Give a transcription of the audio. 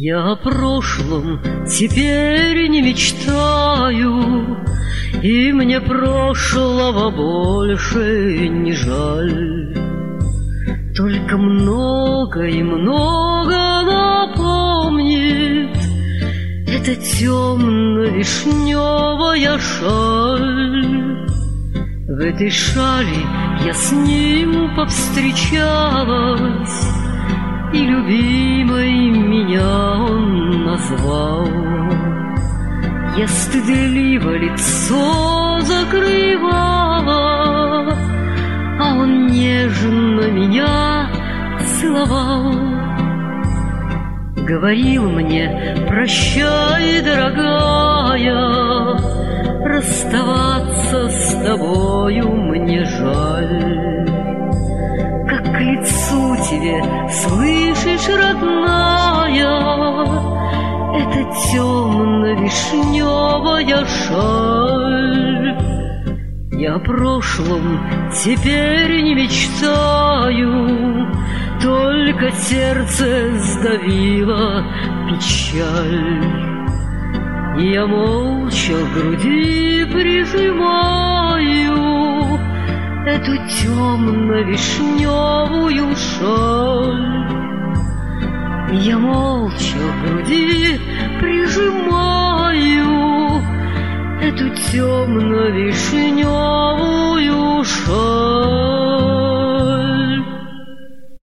Я о прошлом теперь не мечтаю, и мне прошлого больше не жаль. Только много и много напомнит эта темно-вишневая шаль. В этой шали я с ним повстречалась, и любимой меня он назвал. Я стыдливо лицо закрывала, а он нежно меня целовал. Говорил мне: прощай, дорогая, расставаться с тобою мне жаль. Как к лицу тебе, слышишь, родная, эта темно-вишневая шаль. Я о прошлом теперь не мечтаю, только сердце сдавило печаль. И я молча к груди прижимаю эту темно-вишневую шаль. Я молча к груди прижимаю эту темно-вишневую шаль.